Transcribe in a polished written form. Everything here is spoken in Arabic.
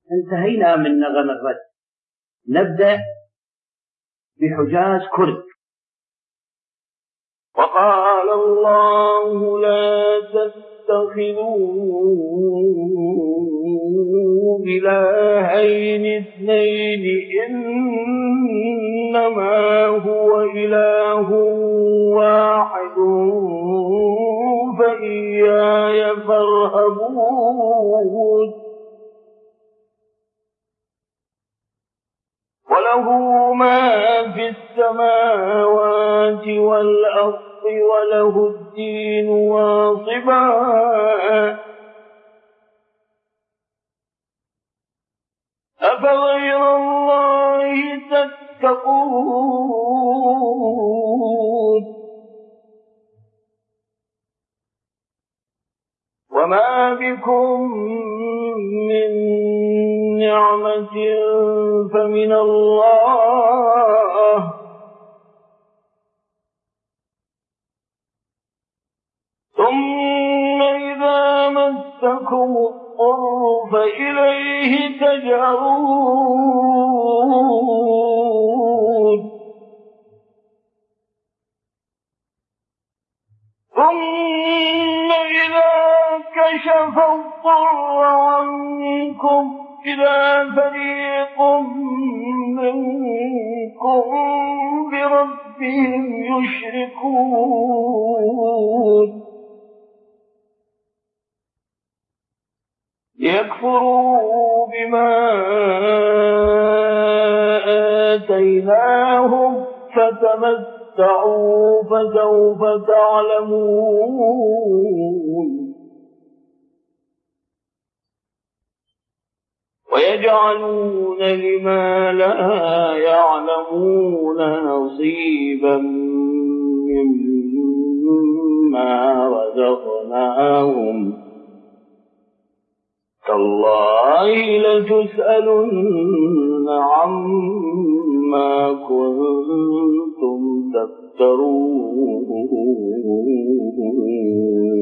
انتهينا من نغم الرد. نبدأ بحجاز كرد. وقال الله لا تتخذوا إلهين اثنين إنما هو إله واحد فإياي فارهبون. وله ما في السماوات والأرض وله الدين واصبا أفغير الله تتقون. وما بكم من نعمة فمن الله ثم إذا مسكم الضر فإليه تجأرون. ثم إذا كشف الضر عنكم إذا فريق منكم بربهم يشركون ليكفروا بما آتيناهم فتمتعوا فسوف تعلمون. ويجعلون لما لا يعلمون نصيبا مما رزقناهم تالله لتسألن عما كنتم تفترون.